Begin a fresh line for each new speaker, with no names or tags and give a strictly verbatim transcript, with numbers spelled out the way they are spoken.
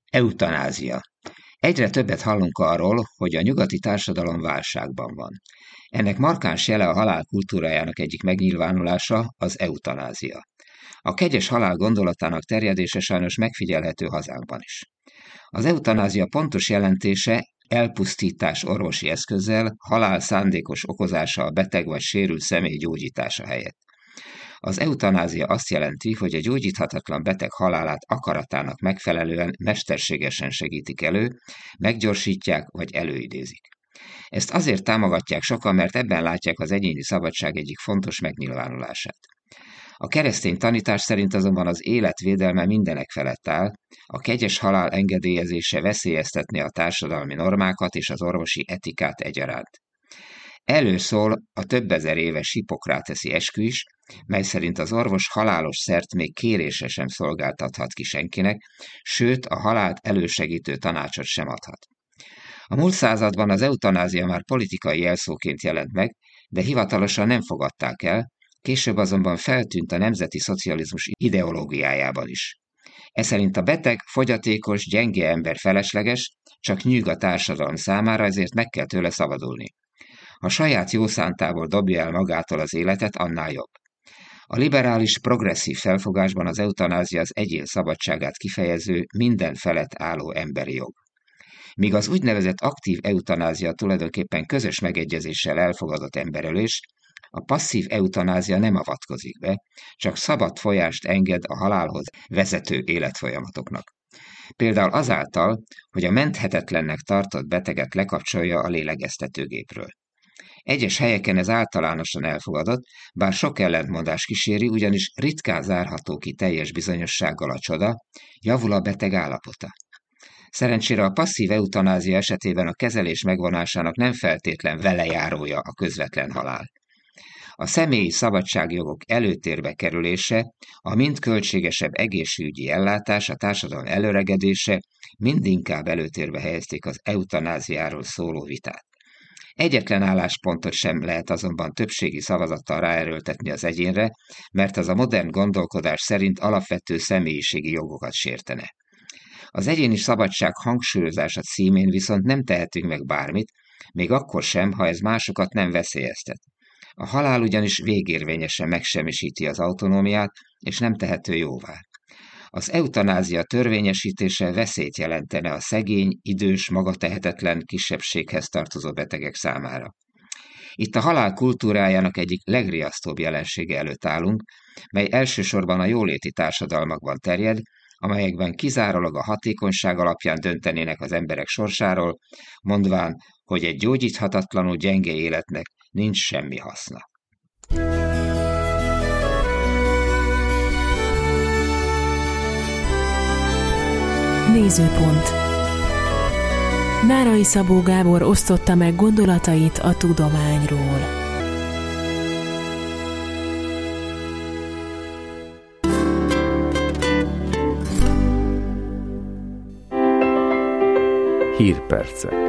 Eutanázia. Egyre többet hallunk arról, hogy a nyugati társadalom válságban van. Ennek markáns jele a halál kultúrájának egyik megnyilvánulása az eutanázia. A kegyes halál gondolatának terjedése sajnos megfigyelhető hazánkban is. Az eutanázia pontos jelentése elpusztítás orvosi eszközzel, halál szándékos okozása a beteg vagy sérült személy gyógyítása helyett. Az eutanázia azt jelenti, hogy a gyógyíthatatlan beteg halálát akaratának megfelelően mesterségesen segítik elő, meggyorsítják vagy előidézik. Ezt azért támogatják sokan, mert ebben látják az egyéni szabadság egyik fontos megnyilvánulását. A keresztény tanítás szerint azonban az élet védelme mindenek felett áll, a kegyes halál engedélyezése veszélyeztetné a társadalmi normákat és az orvosi etikát egyaránt. Előszól a több ezer éves hipokráteszi eskü is, mely szerint az orvos halálos szert még kérése sem szolgáltathat ki senkinek, sőt a halált elősegítő tanácsot sem adhat. A múlt században az eutanázia már politikai jelszóként jelent meg, de hivatalosan nem fogadták el, később azonban feltűnt a nemzeti szocializmus ideológiájában is. Eszerint a beteg, fogyatékos, gyenge ember felesleges, csak nyűg a társadalom számára, ezért meg kell tőle szabadulni. Ha saját jószántából dobja el magától az életet, annál jobb. A liberális, progresszív felfogásban az eutanázia az egyén szabadságát kifejező, minden felett álló emberi jog. Míg az úgynevezett aktív eutanázia tulajdonképpen közös megegyezéssel elfogadott emberölés, a passzív eutanázia nem avatkozik be, csak szabad folyást enged a halálhoz vezető életfolyamatoknak. Például azáltal, hogy a menthetetlennek tartott beteget lekapcsolja a lélegeztetőgépről. Egyes helyeken ez általánosan elfogadott, bár sok ellentmondás kíséri, ugyanis ritkán zárható ki teljes bizonyossággal a csoda, javul a beteg állapota. Szerencsére a passzív eutanázia esetében a kezelés megvonásának nem feltétlen velejárója a közvetlen halál. A személyi szabadságjogok előtérbe kerülése, a mind költségesebb egészségügyi ellátás, a társadalom előregedése mindinkább előtérbe helyezték az eutanáziáról szóló vitát. Egyetlen álláspontot sem lehet azonban többségi szavazattal ráerőltetni az egyénre, mert az a modern gondolkodás szerint alapvető személyiségi jogokat sértene. Az egyéni szabadság hangsúlyozása címén viszont nem tehetünk meg bármit, még akkor sem, ha ez másokat nem veszélyeztet. A halál ugyanis végérvényesen megsemmisíti az autonómiát, és nem tehető jóvá. Az eutanázia törvényesítése veszélyt jelentene a szegény, idős, magatehetetlen kisebbséghez tartozó betegek számára. Itt a halál kultúrájának egyik legriasztóbb jelensége előtt állunk, mely elsősorban a jóléti társadalmakban terjed, amelyekben kizárólag a hatékonyság alapján döntenének az emberek sorsáról, mondván, hogy egy gyógyíthatatlanul gyenge életnek nincs semmi haszna.
Nézőpont. Nárai Szabó Gábor osztotta meg gondolatait a tudományról.
Hírpercek.